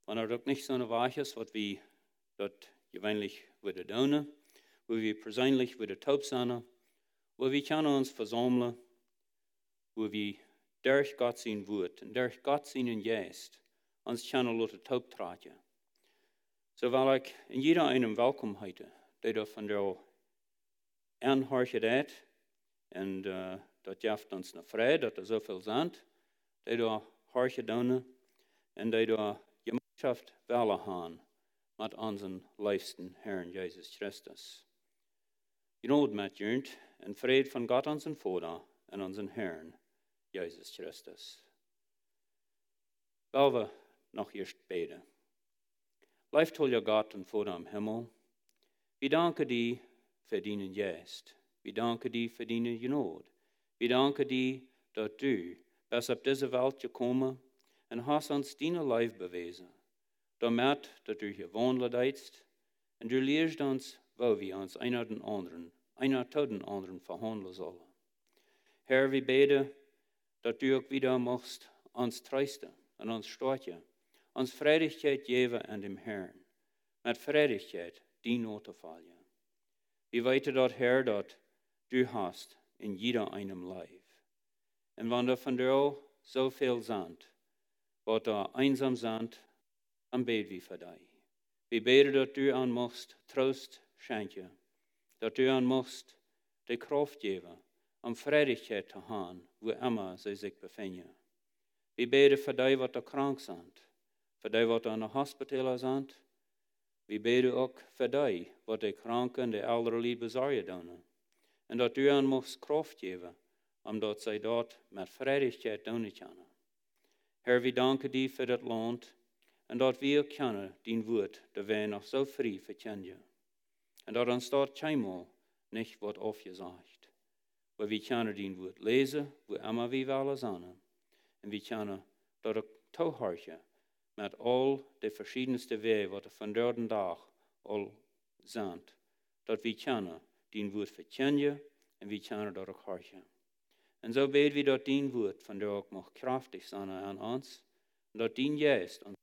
Wanneer ook niet zo'n waag is wat we dat gewöhnlich willen doen, wo wir persoonlijk willen taub zijn, wo wir kunnen ons verzamelen, wo wir durch Gott sein Wort und durch Gott seinen Geist uns können lassen taub tragen. So will ich in jeder einem welkom heiten, der von der aanhorchen dat en dat geeft ons een vrede dat er zoveel zijn, der horchen doen en der Gemeinschaft willen haben mit unseren liebsten Herrn Jesus Christus. Genot met jünt en vrede von Gott unseren Vater en unseren Herrn Jesus Christus. Weil wir noch erst beten. Lieftoller Gott und Vater im Himmel, wir danken dir für deinen Geist. Wir danken dir für deine Genot. Wir danken dir, dass du bist auf diese Welt gekommen und hast uns deine Leib bewiesen. Damit, dass du hier wandelt hast und du lehrst uns, wo wir uns einer zu den anderen verhandeln sollen. Herr, wir beten, dass du auch wieder machst, uns trösten und uns stärken, uns Freudigkeit geben an dem Herrn, mit Freudigkeit die Note fallen. Wir weten dort, Herr, dass du hast in jeder einem Leib. Und wenn da von dir so viel sind, was da einsam sind, dann beten wir für dich. Wir beten, dass du an machst Trost schenken, dass du an machst die Kraft geben, um Freudigkeit zu haben, wo immer sie sich befinden. Wir beten für die, was da krank sind, für die, was da in der Hospital sind. Wir beten auch für die, was die Kranken, die Elderly besorgen tun. Und dass du an machst Kraft geben, dass sie dort mit Freudigkeit tun können. Herr, wir danken dir für das Land und dass wir können dein Wort, das wir noch so früh verkennen. Und dass uns dort keinmal nicht wird aufgesagt. Weil wir können dein Wort lesen, wo immer wir wollen sein. Und wir können dort tauhorchen mit all den verschiedensten Wegen, die von dort Tag all sind. Dass wir können dein Wort verkennen und wir können dort auch horchen. Und so beten wir, dass dein Wort von dir auch noch kraftig sein an uns und dass dein Geist uns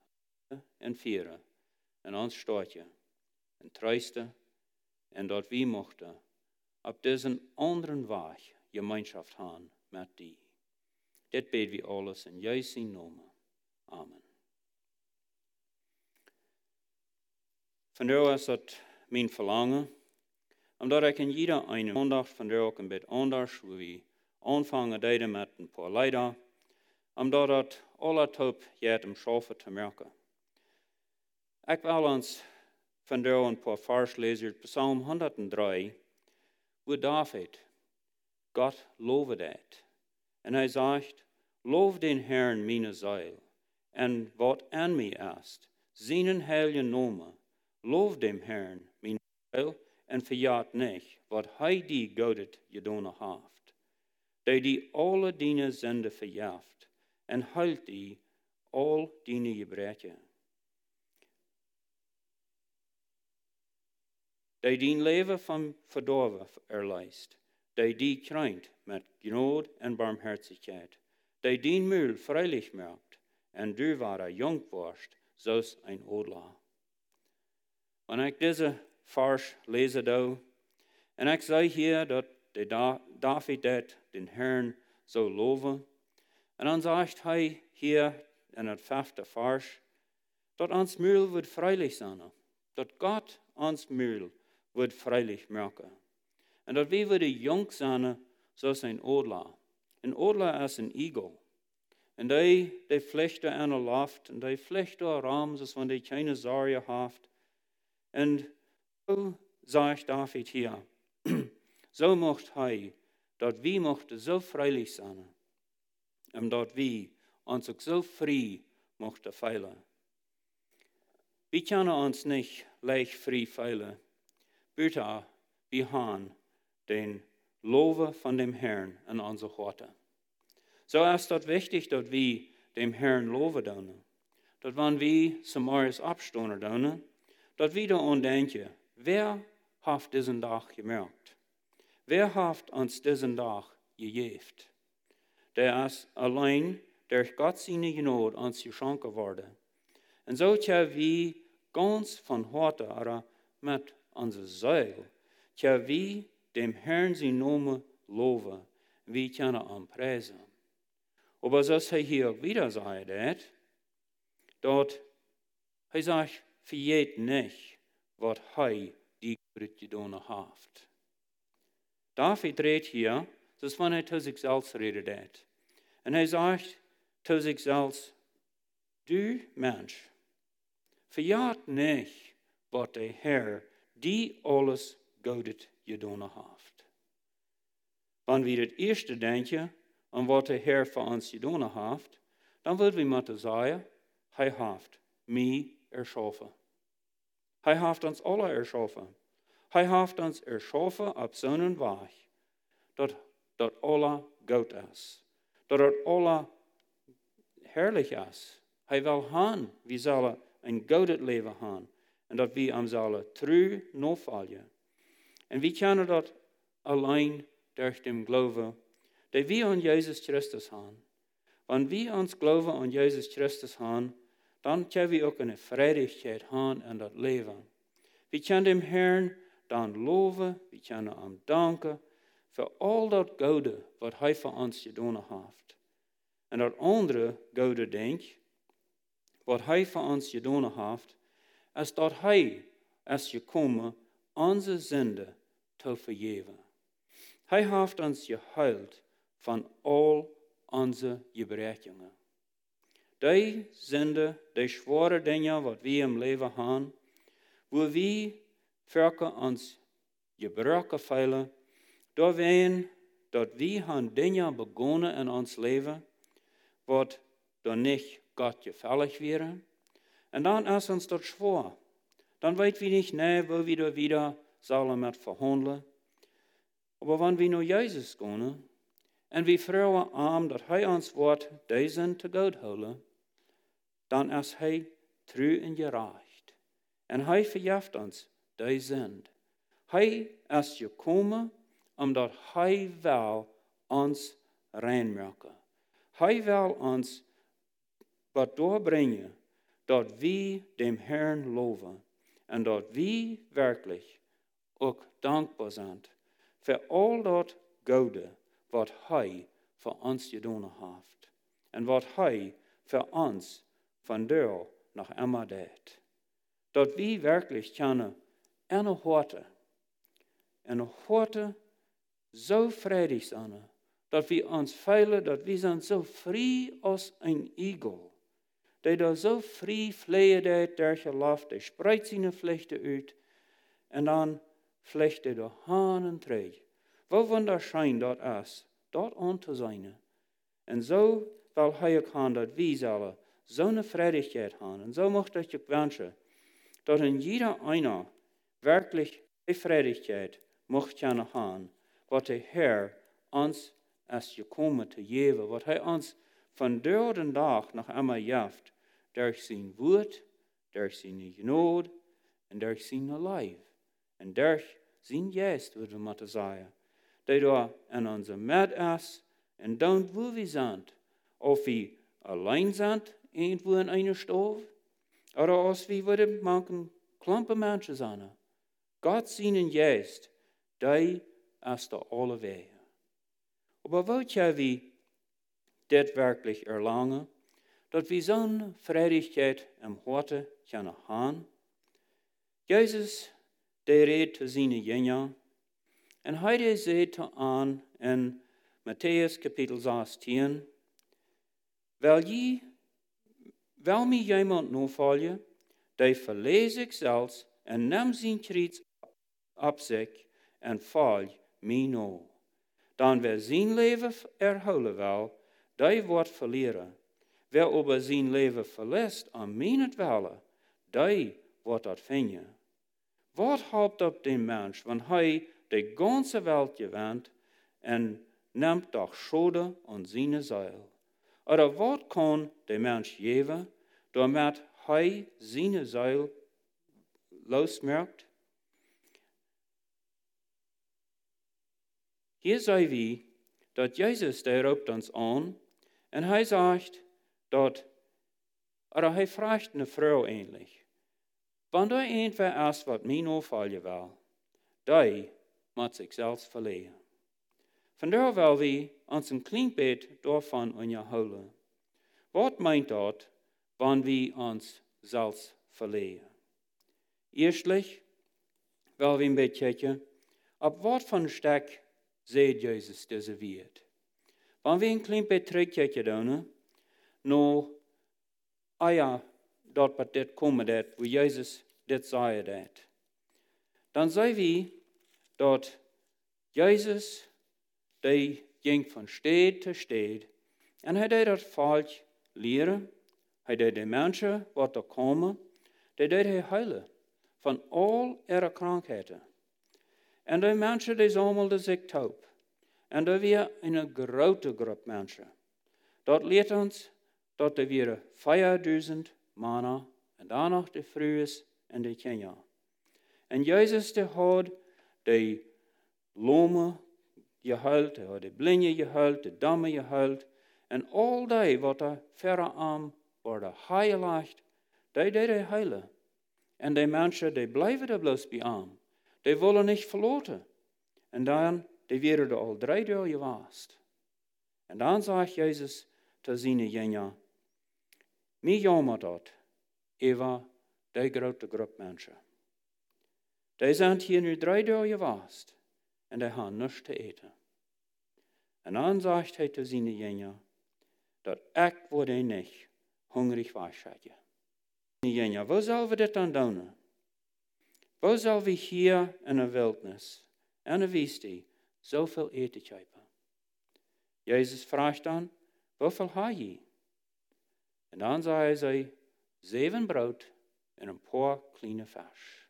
und führen und uns stärken und trösten und dass wir möchten auf diesen anderen Weg Gemeinschaft haben mit dir. Das beten wir alles in Jesu Namen. Amen. Von dir ist das mein Verlangen, omdat ich in jeder eine Sonntag von dir auch ein bisschen anders, wo wir anfangen mit ein paar Leiter, omdat das alle taub jetzt im Schaffen zu merken. Ich will uns von dir ein paar Vers lesen, Psalm 103, wo David Gott lovet hat. Und er sagt, lof den Herrn meine Seele, und was an mir ist, seinen heiligen Namen, lof dem Herrn meine Seele, und verjagt nicht, was die Gott getan hat. Der die alle deine Sünde verjaft, und heilt die all deine Gebrechen. Der dein Leben vom Verdorven erleist, der die kränkt mit Gnade und Barmherzigkeit, der dein Müll freilich macht, und du war jung warst, so's ein Adler. Und ich diese Vers lese da, und ich sage hier, dass David den Herrn so loben, und dann sagt er hier in der 5. Vers, dass uns Müll wird freilich sein, dass Gott uns Müll wird freilich machen. Und dass wir wieder jung sein, so ist ein Adler. Ein Adler ist ein Igel. Und die flecht an der Luft, und die flecht an Raum, so wenn die keine Sorge hat. Und so sagt David hier, so macht er, dass wir mochten so freilich sein, und dass wir uns auch so frei mochten feilen. Wir können uns nicht leicht frei feilen, bitte wir haben den Lobe von dem Herrn in unser Worte. So ist es wichtig, dass wir dem Herrn Lobe tun. Dass wenn wir zum Eures abstoßen tun, dass wir daran denken, wer hat diesen Tag gemerkt? Wer hat uns diesen Tag gegeben? Der ist allein durch Gott seine Gnade uns geschenkt worden. En zo tja wie ganz van harte ara met onze zuil, tja wie dem Herrn zijn Namen loven, wie kunnen aanprijzen. Aber zoals hij hier ook wieder zei, dat hij zegt, vergeet niet wat hij die goed gedaan heeft. David redt hier, dus wanneer hij tot zichzelf redet. En hij zegt tot zichzelf, du mens, vergeet niet wat de Heer die alles goed gedaan heeft. Wanneer we het eerste denken aan wat de Heer voor ons gedaan heeft, dan willen we moeten zeggen, hij heeft mij erschaffen. Hij heeft ons alle erschaffen. Hij heeft ons erschaffen op zo'n weg, dat alle goed is. Dat het alle heerlijk is. Hij wil gaan, we zullen een goed leven gaan. En dat we hem zullen trouw navolgen. En we kunnen dat alleen door dem geloven, dat we aan Jezus Christus gaan. Wanneer we ons geloven aan Jezus Christus gaan, dan kunnen we ook een vrijheid gaan in dat leven. We kunnen dem Herrn dan loven, we kunnen hem danken voor al dat goede wat hij voor ons gedaan heeft. En dat andere goede denk, wat hij voor ons gedaan heeft, is dat hij is gekomen onze zonde te vergeven. Hij heeft ons geheild van al onze gebrekkingen. Die zonde, die zware dingen wat we im leven hebben, wo we verke ons gebrekken veilen, door ween dat we han dingen begonnen in ons leven, wat dan niet God gefällig wäre. En dan is ons dat zwaar. Dan weet we niet, nee, wo we er wieder zullen met verhandelen. Maar wanneer we naar Jezus gaan, en we vragen aan dat hij ons woord deze te goed houden, dan is hij trouw en gerecht. En hij vergeeft ons die zend. Hij is gekomen omdat hij wil ons reinmaken. Hij wil ons wat doorbrengen, dat we dem Herrn loven. En dat we werkelijk ook dankbaar zijn voor al dat goede wat hij voor ons gedaan heeft. En wat hij voor ons van deur nog immer deed. Dat we werkelijk kunnen en een horte zo vredig zijn, dat we ons veilen, dat we zijn zo vrij als een eagle. Die daar zo vrij vleien deed, der gelooft, die spreidt zijn vlechten uit, en dan vlecht hij door haan en treed. Wat wonderschijn dat is, dat aan te zijn. En zo wil hij ook gaan, dat we zullen zo'n vredigheid hebben. En zo mocht ik ook wensen, dat in jeder einer werkelijk die vredigheid mocht kunnen gaan, wat de Heer ons is gekomen te geven, wat hij ons van door de dag nog einmal geeft, door zijn woord, door zijn genade en door zijn lijf. En door zijn geest, willen we moeten zeggen, die daar in onze midden is, en dan waar we zijn, of we alleen zijn, irgendwo in een stof, of als we worden manken klampen mensen zijn. God zijn geest, die is de alle wegen. Maar wat jij we dit werkelijk erlangen, dat we zo'n vrijdigheid im Horte kunnen gaan. Jezus, die redt te zijn jingen, en hij zegt aan in Matthäus kapitel 16, wil mij iemand navolgen, die verlees ik zelfs en neem zijn kruis op zich en volg mij na. Dan wer zijn leven erhouden wil, die wordt verliezen. Wer over zijn leven verliest aan mijnentwille, die wordt dat vinden. Wat helpt op den mens, wanneer hij de ganze wereld gewint en neemt toch schade aan zijn ziel? Oder wat kan de mens geven, doordat hij zijn ziel losmerkt? Hier zien we dat Jezus, der roept ons aan, en hij zegt dat Oder hij vraagt eine Frau ähnlich. Wenn du irgendwer erst wat mij opvallen wil, die moet zich zelfs verlegen. Vandaar wil we ons een klein beetje daarvan in je houden. Wat meint dat, wanneer we ons zelfs verlegen? Eerstlich wil we een beetje kijken, op wat voor stek zegt Jezus deze wereld. Wanneer we een klein beetje terugkijken doen, nou, dat wat dit komen dat, wo Jezus dit zei dat. Dan zei we dat Jezus, die ging van stad te stad, en hij deed dat volk leren, hij deed de mensen wat er komen, die deed hij heilen van al ihre krankheden. En die mensen die zammelden zich taub. En dat weer een grote groep mensen. Dat leert ons dat er weer 5000 mannen en daarna de vrouwen en de kinderen. En Jezus die had de lome geheild, hij had de blinde geheild, de damme geheild. En al die wat er verre aan worden heiligd, die deed hij heilen. En die mensen die blijven er bloos bij aan. Die willen niet verloren. En dan, die werden er al 3 jaar geweest. En dan zegt Jezus te zijn jongeren, mij jammer dat, over die grote groep mensen. Die zijn hier nu 3 jaar geweest. En die hebben niets te eten. En dan zegt hij te zijn jongeren, dat ik word niet hungrig wasje. Jongeren, waar zullen we dit dan doen? Waar zullen we hier in de wildnis, in de wüste, zoveel eten krijgen? Jezus vraagt dan, hoeveel heb je? En dan zei hij, 7 brood en een paar kleine vis.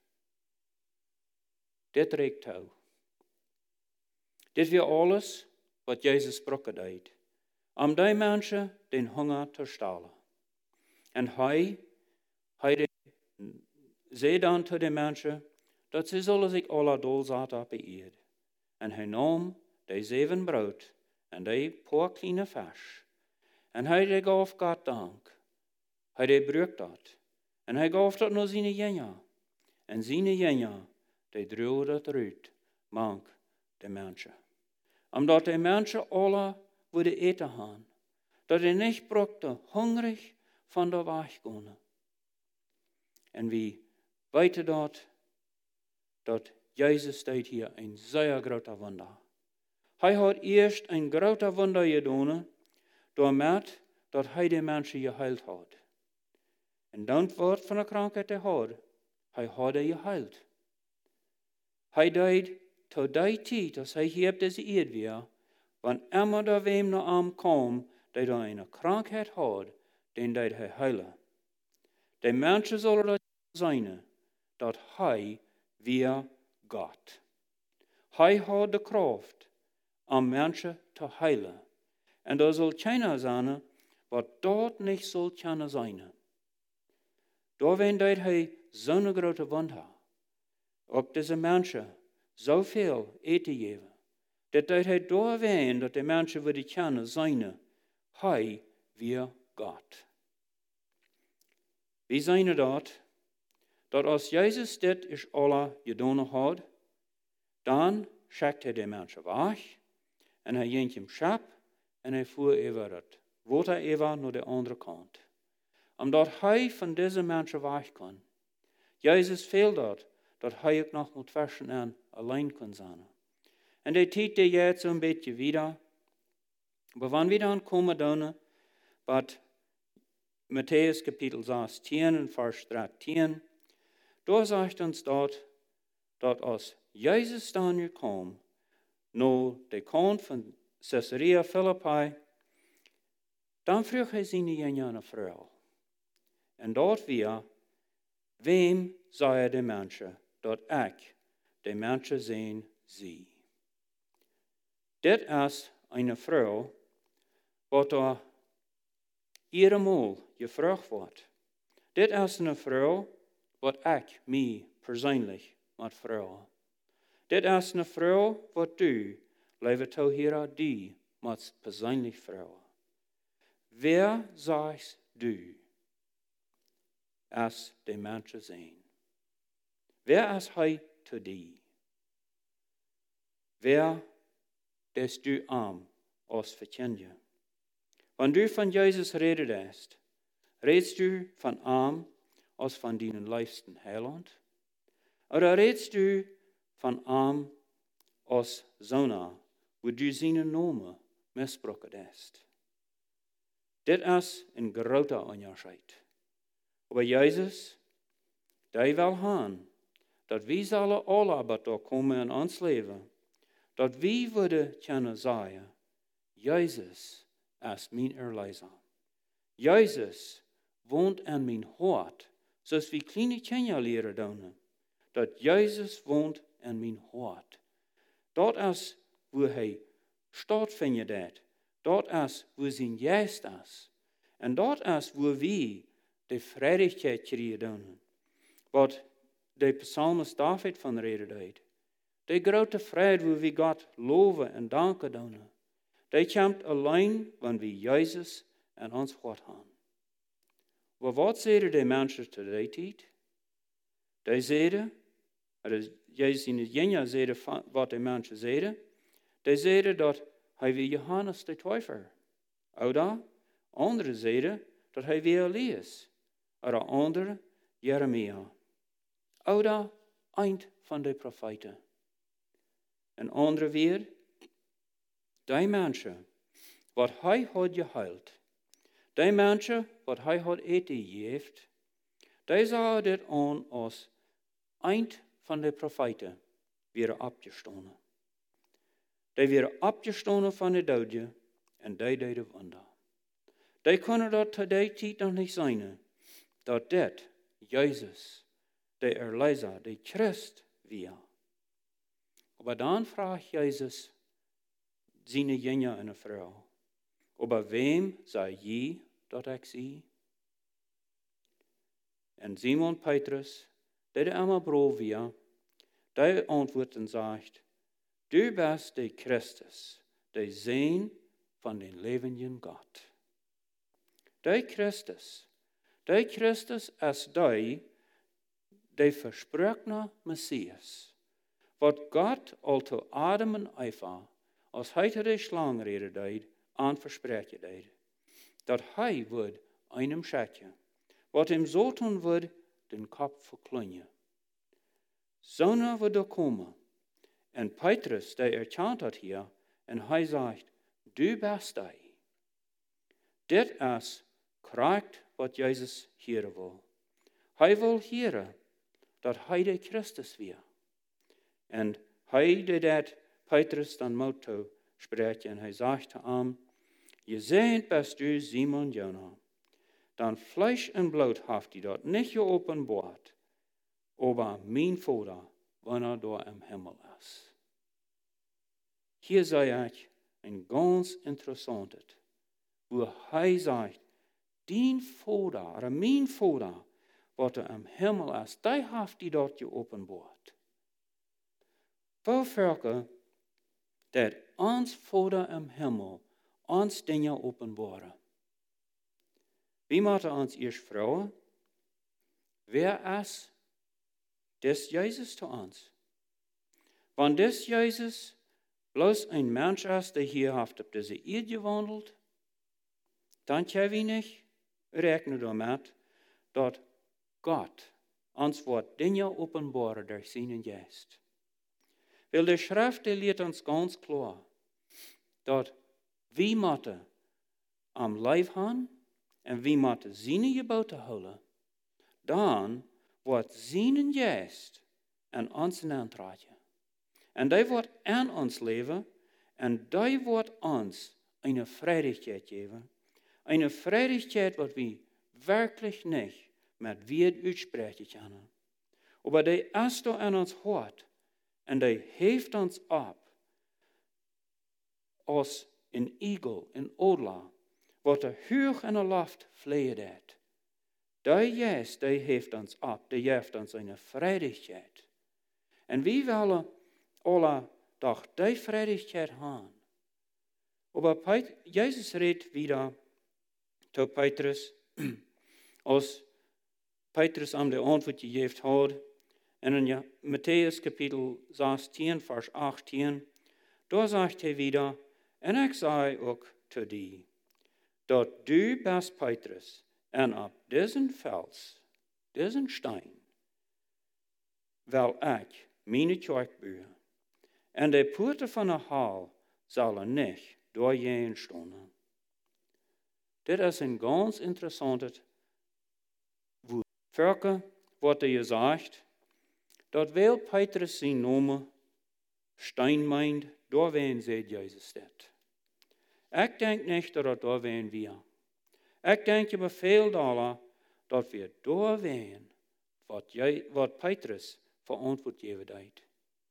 Dit reikt toe. Dit weer alles wat Jezus spraken deed, om die mensen den hunger te stillen. En hij zei dan tot de mensen, dat ze zullen zich alle dolzaten op beëerd. En hij nam die 7 brood en die paar kleine vis. En hij gaf God dank. Hij breuk dat. En hij gaf dat naar zijn jongeren. En zijn jongeren, die droegen dat eruit, mank de mensen. Omdat de mensen alle wilden eten gaan. Dat hij niet brokte, hungrig van de weg gaan. En wie weten dat Jezus deed hier een zeer grote wonder. Hij had eerst een grote wonder gedaan, doordat dat hij de mensen geheild had. En dan wat van de krankheid hij had geheild. Hij deed tot die tijd, als hij hier op deze aarde weer, wanneer er wem naar hem kwam, die er een krankheid had, den deed hij heilen. De mensen zullen dat zijn, dat hij weer God. Hij had de kracht om mensen te heilen. En er zal keiner zijn, wat dort niet zal kunnen zijn. Daarom deed hij zo'n grote wonder. Op deze mensen zoveel eten geven. Dat deed hij daarom dat de mensen willen kunnen zijn. Hij weer God. Wie zijn dat? Dat als Jezus dit is alle gedaan had, dan schickt hij de mensen weg en hij ging hem schap en hij voer over het water over naar de andere kant. Omdat hij van deze mensen weg kan. Jezus veel dat hij ook nog moet waschen en alleen kan zijn. En die tijd die jetzt zo'n beetje wieder. Maar wanneer we dan komen dan, wat Matthäus kapitel 16 en vers 13, daar zegt ons dat als Jezus dan nu kwam, naar de kant van Caesarea Philippi, dan vroeg hij zijn jongeren vrouw. En dat weer, wem zei de mensen dat ik de mensen zijn zie? Dit is een vrouw, wat er eenmaal gevraagd wordt. Dit is een vrouw, wat ik mij persoonlijk moet vragen. Dit is een vrouw, wat du, lieve toehörer, die moet persoonlijk vragen. Wer sagst du, als die Menschen sehen. Wer ist hij zu dir? Wer des du arm als verkenne? Wenn du von Jesus redest du von arm als von deinen liebsten Heiland? Oder redest du von arm als Zona, wo du seinen Namen missbraucht hast? Dit is een grote onderscheid. Aber Jesus, die wil gaan, dat wij zullen alle beter komen in ons leven, dat wij worden kunnen zeggen, Jezus is mijn erleider. Jezus woont in mijn hart, zoals we kleine kinderen leren doen, dat Jezus woont in mijn hart. Dat is waar hij stattfindet, dat is waar zijn geest is. En dat is waar we de vrijheid krijgen. Wat de psalmist David van reden deed. De grote vrede waar we God loven en danken doen. Die komt alleen wanneer we Jezus in ons hart hebben. Maar wat zeiden de mensen te die tijd? Die zeiden, Jezus in het Jenja zeiden wat de mensen zeiden. Die zeiden dat hij weer Johannes de Täufer. Oder andere zeiden dat hij weer Elias. Oder andere Jeremia. Oder eind van de profeten. En andere weer, die mensen wat hij had geheild. Die mensen wat hij had eten gegeven. Die zagen dit aan als eind van de profeten weer opgestonden. Die weer opgestonden van de doden en die deden wonder. Die kunnen dat tot die tijd nog niet zijn, dat dit Jezus, de erleider, de Christ, weer. Maar dan vraagt Jezus zijn jongen en een vrouw, over wem zei je dat ik zie? En Simon Petrus, die de allemaal brood weer, die antwoordt en zegt, du bist de Christus, de Zoon van de levende God. De Christus is de versprochene Messias, wat God al te Adam en Eva, als hij te de slang reden deed, aan verspreken deed, dat hij wordt einem schatje, wat hem zo doen wordt, den kop verkleinen. Zo'n wordt er komen. En Petrus, die erkent dat hier, en hij zegt, du bist hij. Dit is kracht wat Jezus hier wil. Hij wil hier dat hij de Christus weer. En hij deed dat Petrus dan moet spreken en hij zegt hem, je zegt bist du Simon Jona, dan Fleisch en bloed heeft hij dat niet geopenbaard, aber mijn Vader, wanneer door im Himmel is. Hier zei ik een ganz interessantes, wo hij zegt, mijn Vader, wat er im Himmel is, die heeft hij dat geopenbaard. Wofür dat ons Vader im Himmel ons dingen openbaren. Wie moeten ons eerst vragen? Wer is des Jezus zu ons? Wann des Jezus bloß ein Mensch ist, der hier haft auf diese Erde gewandelt, dann können wir nicht rechnen damit, dass Gott uns wird Dinge offenbaren durch seinen Geist. Weil die Schrift lehrt uns ganz klar, dass wir müssen am Leib haben und wir müssen seine Gebote halten, dann wird seinen Geist an uns aantreden. En die wordt aan ons leven en die wordt ons eine Vrijheid geven. Eine Vrijheid wat we wirklich nicht met Wort uitspreken kunnen. Aber die ist da an ons hart en die heeft ons op als een eagle, een adler, wat er hoog in de lucht vliegt. Die Geist, die heeft ons op, die geeft ons eine Vrijheid. En we willen alle dag die Vrijheid haben. Aber Jesus redet wieder zu Petrus, als Petrus am de antwoord gegeven had. En in Matthäus kapitel 16, vers 18, daar zegt hij weer, en ik zei ook te die, dat du bist Petrus, en op deze fels, deze steen, wil ik mijn kerk bouwen. En de poorten van de hel zullen niet door je staan. Dit is een ganz interessant woord. Verke wordt er gezegd, dat wel Petrus zijn naam Stein meint, daar wen zegt Jezus dat. Ik denk niet dat daar wen wir. Ik denk je beveel daar dat we daar wen wat Petrus verantwoord geven deed.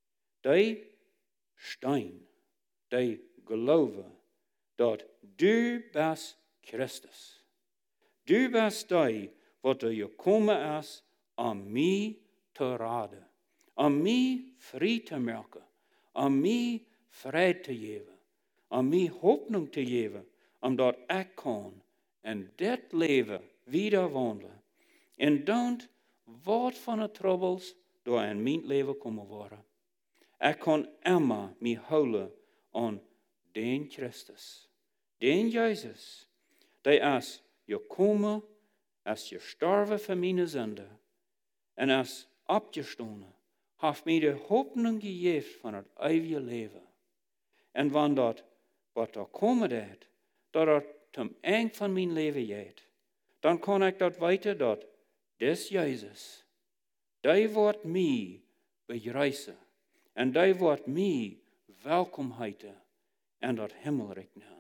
Die stein, die geloven dat du bist Christus. Du bist die wat er gekomen is om mij te raden, om mij vrij te maken, om mij vrede te geven, om mij hoopning te geven, omdat ik kan in dit leven wieder wandelen. En dan wat van de troubles door in mijn leven komen worden. Ik kan immer mij houden aan den Christus, den Jezus, die is gekomen, is gestorven voor mijn zonde en is opgestaan, heeft mij de hoopning gegeven van het eeuwige leven. En wanneer dat wat er komen deed, dat het ten eind van mijn leven gaat, dan kan ik dat weten dat des Jezus, die wordt mij begrijzen en die wordt mij welkom heten en dat hemmelrijk nemen.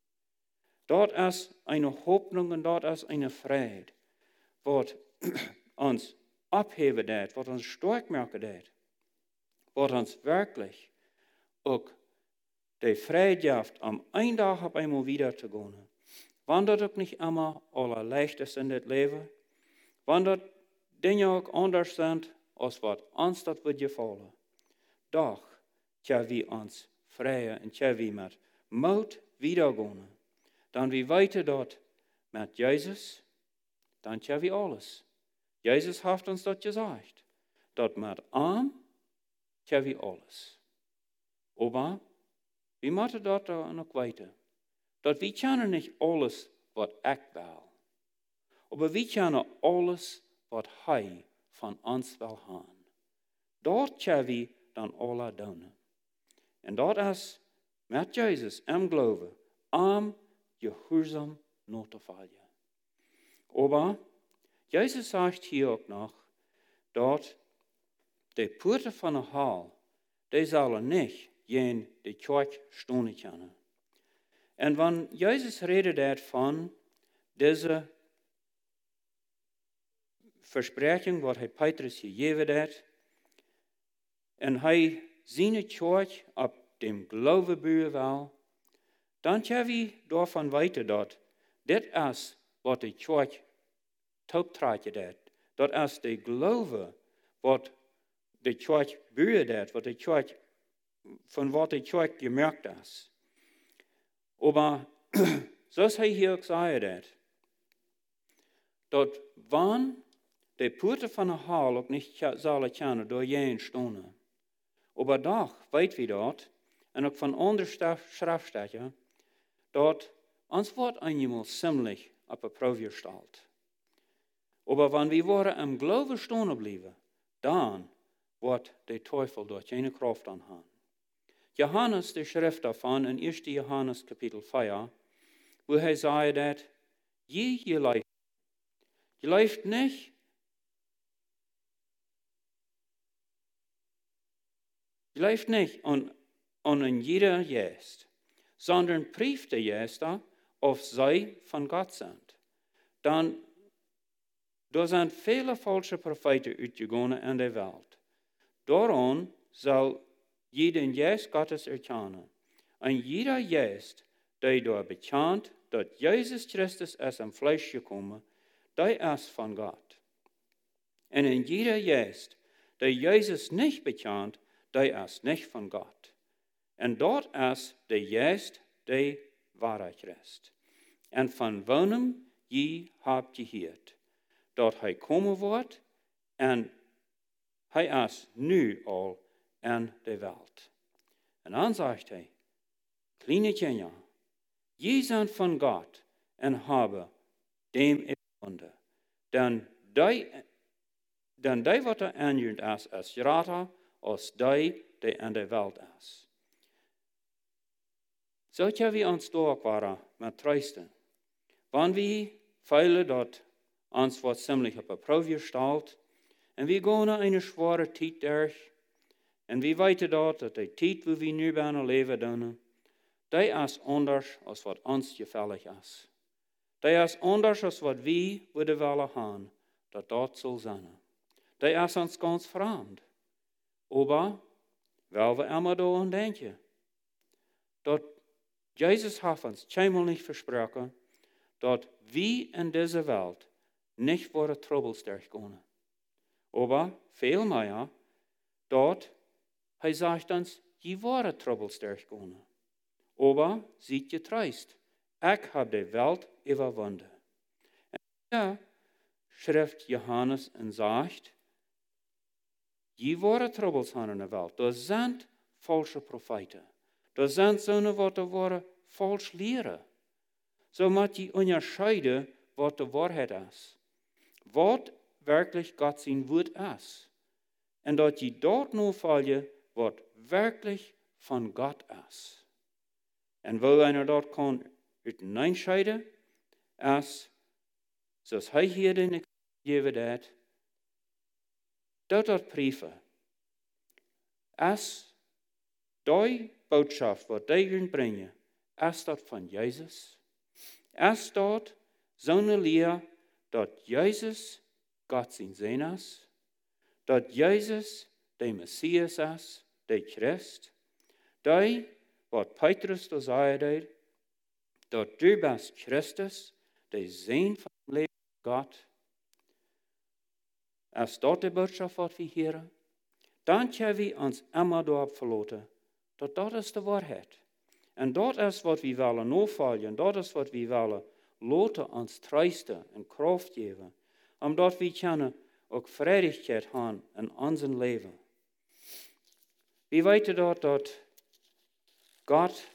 Dat is een hoopning en dat is een vrede, wat ons opheven deed, wat ons sterk maken deed, wat ons werkelijk ook de vrijheid geeft om een dag op eenmaal weer te gaan. Wanneer dat ook niet immer allerleicht is in dit leven, wanneer dingen ook anders zijn als wat ons dat wordt gevallen, doch tja wie ons vrije en tja wie met moed weer gaan. Dan wie weten dat met Jezus, dan tja wie alles. Jezus heeft ons dat gezegd. Dat met hem tja wie alles. Maar wie moeten dat dan ook weten? Dat wie kennen niet alles wat ik wil. Maar wie kennen alles wat hij van ons wil hebben. Dat tja wie dan alle doen. En dat is met Jezus en geloven om gehoorzaam na te volgen. Maar Jezus zegt hier ook nog dat de poorten van de hel, die zullen niet in de kerk staan kunnen. En wanneer Jezus redet van deze verspreking wat hij Petrus gegeven heeft, en hij zijn kerk op dem geloven bouwen wil, dan kunnen we daarvan weten dat dit is wat de kerk toetreden deed. Dat is de geloven wat de kerk bouwen deed, wat de kerk, van wat de kerk gemerkt is. Maar zoals hij hier ook zei, dat wanneer de poorten van de hel ook niet zullen kunnen door je staan. Maar toch weten we dat, en ook van andere schriftstukken, dat ons wordt eenmaal ziemlich op een proef gesteld. Maar wanneer we worden im geloven staan blijven, dan wordt de teufel door geen kracht aan hebben. Johannes, de schrift daarvan, in 1. Johannes kapitel 4, wo hij zei dat, je leeft niet je leeft niet aan een jeder geest, sondern prüft de geesten of zij van God zijn. Dan, er zijn vele falsche profeten uitgegaan in de wereld. Daarom zal jeden geest Gottes erkennen. En jeder geest, die door bekend dat Jezus Christus is in Fleisch gekomen, die is van God. En in jeder geest, die Jezus niet bekend, die is niet van God. En dat is de geest die waarheid is. En van wonem je hebt gehoord, dat hij komen wordt en hij is nu al in de wereld. En dan zegt hij, kleine kinderen, je zijn van God en hebben dem gevonden. Dan die wat er aanjunt is groter als die in de wereld is. Zo hebben we ons doorkwaren met troosten. Wanneer we velen dat ons wat ziemlich op een proefje stelt, en we gaan naar een zware tijd durch, en we weten dat de tijd waar we nu bijna leven doen, die is anders als wat ons gefällig is. Die is anders als wat we willen hebben, dat zal zijn. Die is ons ganz vreemd. Aber, wel we immer daaraan denken, dat Jezus heeft ons keinmal nicht versprochen, dat we in deze wereld nicht worden troubles durchgehen. Aber veel meer, dat hij zegt ons, je worden troubles durchgehen. Aber ziet je troost, ik heb de wereld overwonnen. En ja, schrijft Johannes en zegt, je worden troubles aan in de wereld. Er zijn falsche profeten. Er zijn zonen wat er worden vals leren. Zo moet je onderscheiden wat de waarheid is. Wat werkelijk God zijn woord is. En dat je dort nu volgen wat werkelijk van God is. En wo einer dort kan uiteenscheiden, is, zoals hij hier den gegeven heeft, dat brieven. Is die boodschap wat die brengen, is dat van Jezus? Is dat zo'n leer dat Jezus God zijn Zoon is? Dat Jezus de Messias is, de Christ? Die wat Petrus da zei, dat du bist Christus, de Zoon van het leven God? Is dat de boodschap wat we horen? Dan kunnen we ons immer daarop verlaten, dat is de waarheid. En dat is wat we willen navolgen, dat is wat we willen laten ons troosten en kracht geven, omdat we kunnen ook vrijheid hebben in ons leven. We weten dat God,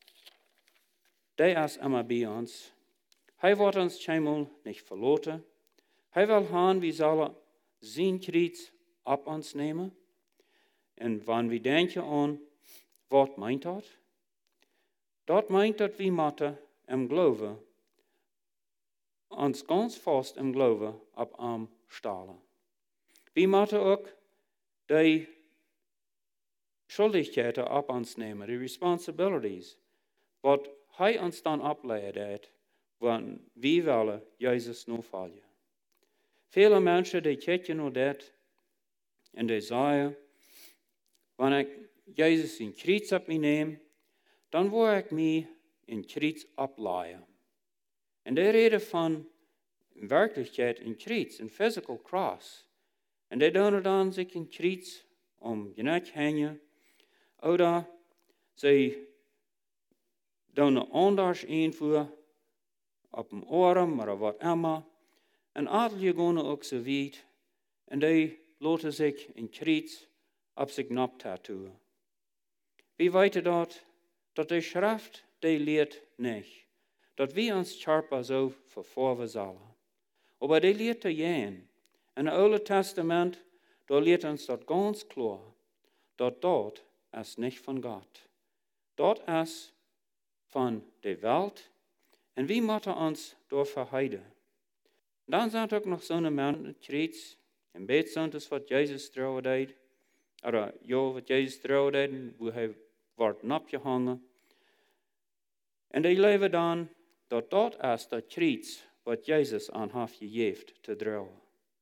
die is immer bij ons. Hij wordt ons keinmal niet verlaten. Hij wil hebben, we zullen zijn kreuz op ons nemen. En wanneer we denken aan, wat meint dat? Dat meint dat we moeten im geloven, ons ganz vast im geloven op hem stellen. We moeten ook die schuldigheden op ons nemen, die responsibilities, wat hij ons dan opleidt, wanneer we willen Jezus navolgen. Viele mensen die kijken naar dat en die zeggen, wanneer ik Jezus in kreuz op me neem, dan wil ik me in kreuz opleiden. En die reden van in werkelijkheid in kreuz, een physical cross. En die doen dan zich in kreuz om je nek hangen, oder ze doen anders invoeren op een arm, maar wat immer. En adelje gaan ook zo weit, en die laten zich in kreuz op zich nap tattooen. We weten dat de schrift die leert niet, dat we ons scherper zo vervolgen zullen. Maar die leert er jen. In het Oude Testament, daar leert ons dat ganz klar, dat is niet van God. Dat is van de wereld, en we moeten ons door verheiden. Dan zijn er ook nog zo'n mensen, kreuz, en beet is wat Jezus trouwen deed, oder ja, wat Jezus trouwen deed, wo hij wordt opgehangen. En die leven dan, dat is dat kreuz wat Jezus aan heeft gegeven te dragen.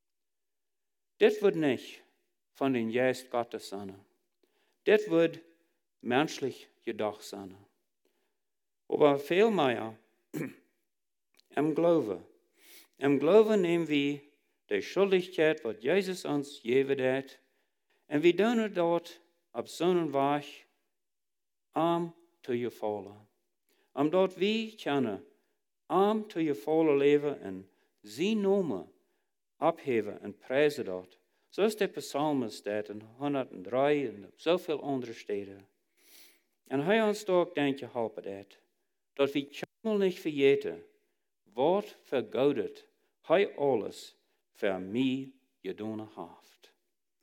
Dit wordt niet van den Geest Gottes zijn. Dit wordt menselijk gedacht zijn. Maar veel meer im Glauben. Im Glauben nemen we de schuldigheid wat Jezus ons gegeven heeft, en we doen dat op zo'n weg om te je vallen. Omdat we kunnen om te je vallen leven en zijn namen opheffen en prijzen dat. Zoals de psalmen staat in 103 en op zoveel andere steden. En hij ons ook denk je helpen dat we allemaal niet vergeten, wat vergoudet hij alles voor mij gedaan heeft.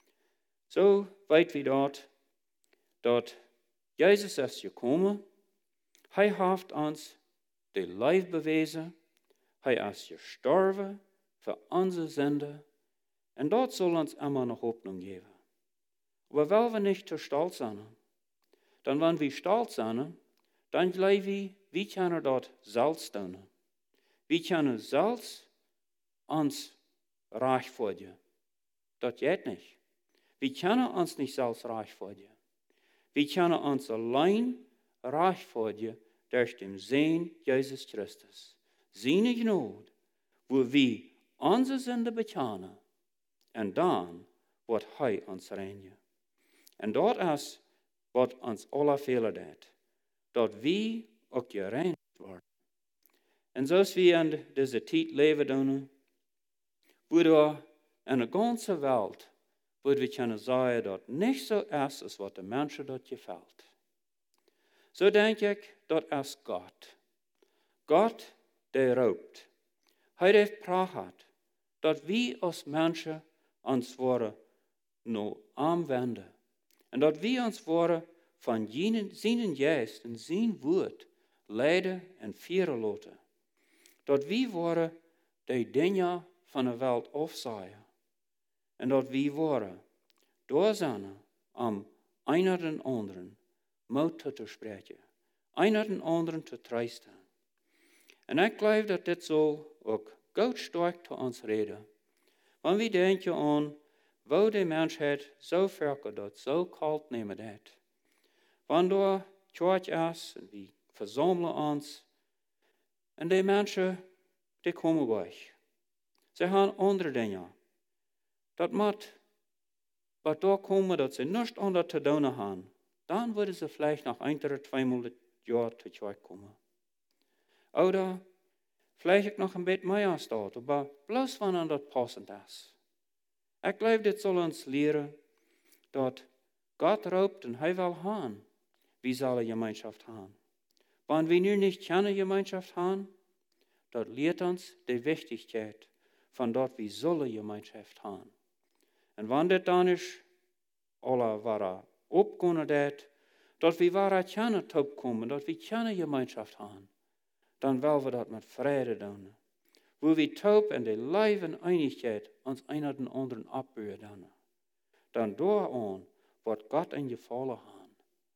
Zo weet we dat Jezus is gekomen, hij heeft ons de lijf bewezen, hij is gestorven voor onze zonde, en dat zal ons immer nog hoopning geven. Maar wel we niet te stolz zijn. Dan wanneer we stolz zijn, dan geloven we kunnen dat zelfs doen. We kunnen zelfs ons reich worden. Dat gaat niet. We kunnen ons niet zelfs reich worden. We kunnen ons alleen reich worden door de Zoon Jezus Christus. Zijn genade, wo we onze zonde bekennen. En dan wordt hij ons reinigen. En dat is wat ons alle velen deed. Dat we ook gereinigd worden. En zoals we in deze tijd leven doen, worden in de ganze wereld, we kunnen zeggen dat niet zo is als wat de mensen dat gefällt. Zo denk ik, dat is God. God, die roept. Hij heeft praat dat we als mensen ons worden nou aanwenden. En dat we ons worden van zijn geest en zijn woord leiden en vieren laten. Dat we worden de dingen van de wereld afzaaien. En dat we worden door zijn om een naar den anderen moed te spreken. Een naar den anderen te troosten. En ik geloof dat dit zal ook goed sterk te ons reden. Want we denken aan waar de mensheid zo verke dat zo kalt nemen dat. Wanneer church is en we verzamelen ons. En die mensen, die komen weg. Ze gaan andere dingen. Dat moet, wat daar komen dat ze niets onder te doen hebben. Dan worden ze vielleicht nog 1 oder 2 jaar te church komen. Oder vielleicht nog een beetje meer als dat, maar bloos wanneer dat passend is. Ik geloof, dit zal ons leren dat God roept en hij wil gaan. Wie zal een gemeenschap hebben? Want we nu niet keine gemeenschap hebben, dat leert ons de wichtigheid van dat we zullen gemeenschap hebben. En wanneer dit dan is, alle waar opkomen dat we waar keine opkomen, dat we keine gemeenschap hebben, dan willen we dat met vrede doen. Wo we taub en de lijf en einigheid ons een naar den anderen opbeuren. Dan daaraan wordt God in gevallen gaan.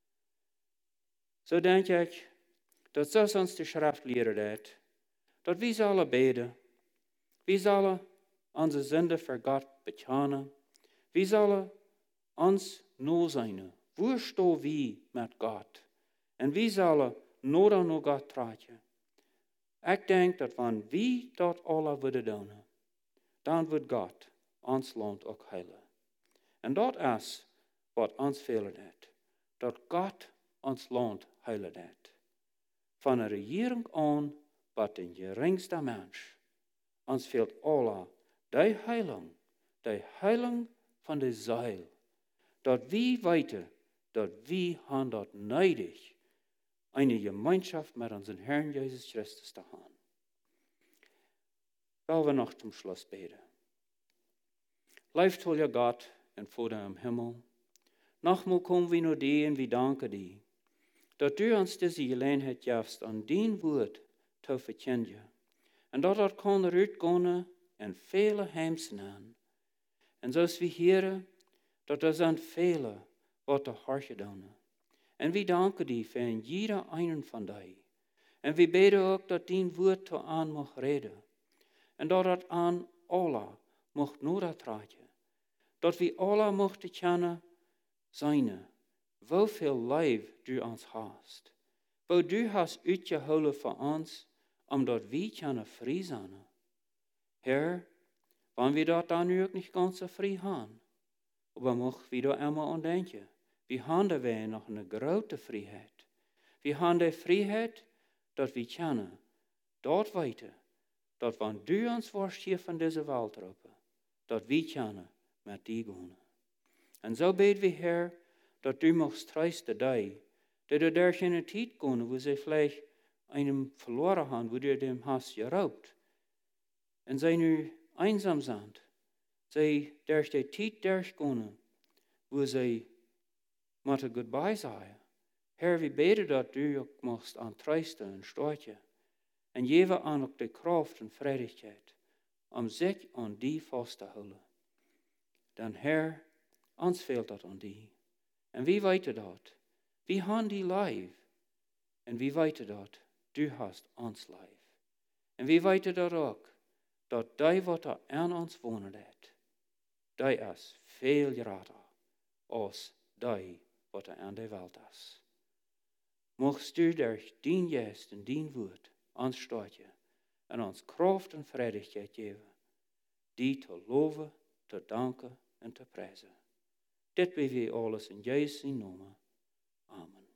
Zo denk ik, dat zoals ons de schrift leren dat we zullen bidden, we zullen onze zonde voor God bekennen, we zullen ons nou zijn, waar staan we met God, en we zullen naar God treden. Ik denk dat wanneer we dat alle willen doen, dan wordt God ons land ook heilen. En dat is wat ons velen deed. Dat God ons land heilen deed. Van een regering aan, wat de geringste mens. Ons veelt alle die heiling van de ziel. Dat we weten, dat we gaan dat nodig eine Gemeinschaft mit unserem Herrn Jesus Christus zu haben. Wollen wir noch zum Schluss beten. Lieftoller Gott und Vater im Himmel, nochmal kommen wir nur dir und wir danken dir, dass du uns diese Gelegenheit gibst, an dein Wort zu verkünden. Und dass das kann rausgehen in viele Heimsen. Und so wie hier, dass das an viele, was der Herr doen. En we danken die voor jeder einen van die. En we bidden ook dat die woord te aan mag reden. En dat het aan alle mag noodtreden. Dat we alle mochten kennen zijn. Hoeveel lijf du ons hast. Wo du hast uitgehouden voor ons, omdat we kunnen vrij zijn. Heer, wanneer we dat dan nu ook niet ganz so vrij hebben. Maar mocht we daar immer aan denken. We hebben wij nog een grote vrijheid. We hebben de vrijheid dat we kennen, dat weten, dat wanneer du ons worst hier van deze wereld roepen, dat wie kunnen met die gaan. En zo bid we, Heer, dat u mocht troosten die, dat er daar geen tijd gaan, wo ze vielleicht einem verloren haben, wo du dem hast geraubt. En zij nu einsam zijn. Zij durch die tijd durchgaan, wo zij moeten goodbye zeggen. Heer, we bidden dat u ook mocht aan troosten en stortje. En geven aan ook de kracht en vredigheid om zich aan die vast te houden. Dan, Heer, ons veelt dat aan die. En wie weten dat? Wie hebben die lief? En wie weten dat? Du hast ons lief. En wie weten dat ook? Dat die wat er aan ons wonen laat, die is veel groter als die wat er aan de wereld is. Mocht u durch dien geest en dien woord ons stortje en ons kracht en vredigheid geven, die te loven, te danken en te prijzen. Dit bid we alles in Jezus' naam. Amen.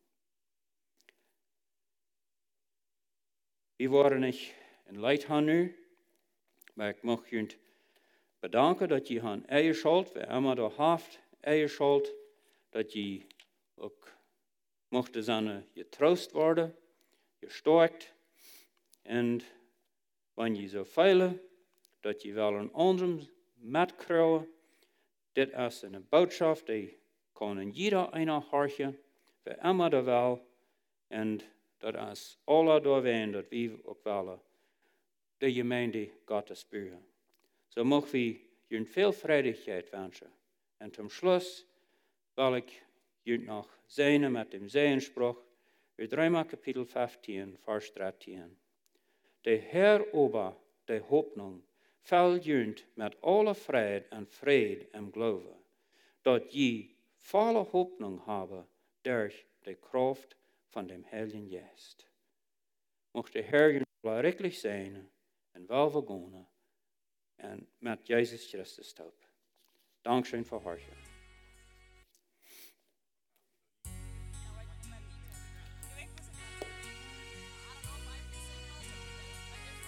We waren niet in leid nu, maar ik mag jullie bedanken dat je aan eigen schuld, we hebben dat haft, eigen schuld, dat je ook mocht zijn getroost worden, gesterkt, en wanneer je zo feilen, dat je wel een ander met krijgen. Dit is een boodschap die kan in jeder einer hartje, we hebben dat wel, en dat is alle doorheen dat we ook willen, de gemeente Gottes buren. Zo mogen we jullie veel vrijdigheid wensen. En zum Schluss wil ik jullie nog zegenen met dem Zegenspruch uit Römer Kapitel 15, Vers 13. De Heer ober, de Hoffnung, vult jullie met alle vrede en geloven, dat je volle Hoffnung hebben durch de kracht van dem Heiligen Geest. Mocht de Heer jullie rijkelijk zijn en welbegonnen en met Jezus Christus stap. Dankzij voor hartje.